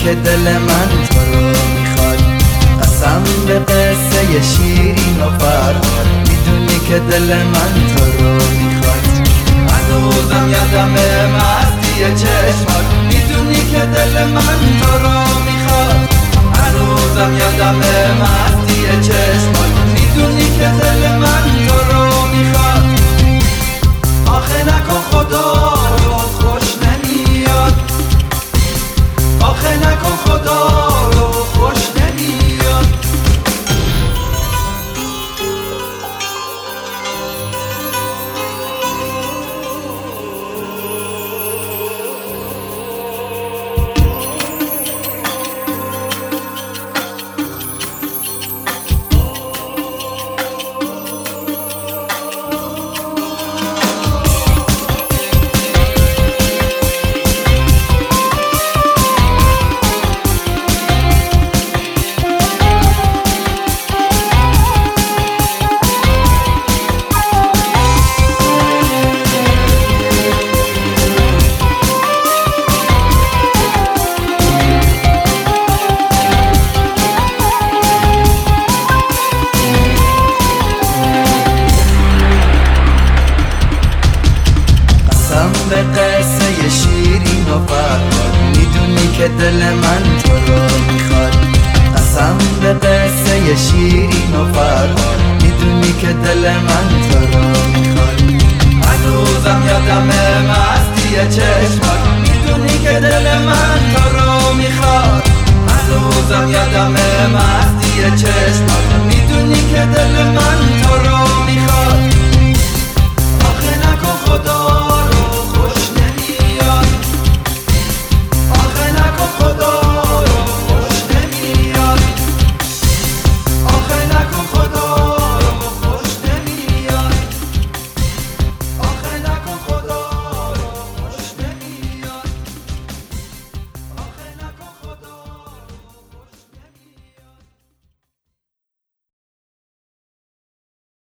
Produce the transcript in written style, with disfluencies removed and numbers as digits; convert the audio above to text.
که دل من تو رو میخواد. قسم به قصه شیرین و فرهاد، میدونی که دل من تو رو میخواد. هنوزم یادمه مستی چشمات، میدونی که دل من تو رو میخواد. هنوزم یادمه مستی چشمات، میدونی که دل من تو رو میخواد. آخه نکن خدا رو خوش نمیاد، آخه نکن خدا رو خوش نمیاد. به قصه شیرین و فرهاد، میدونی که دل من تو رو میخواد. قسم به قصه شیرین و فرهاد، میدونی که دل من تو رو میخواد. هنوزم یادمه مستی چشمات، میدونی که دل من تو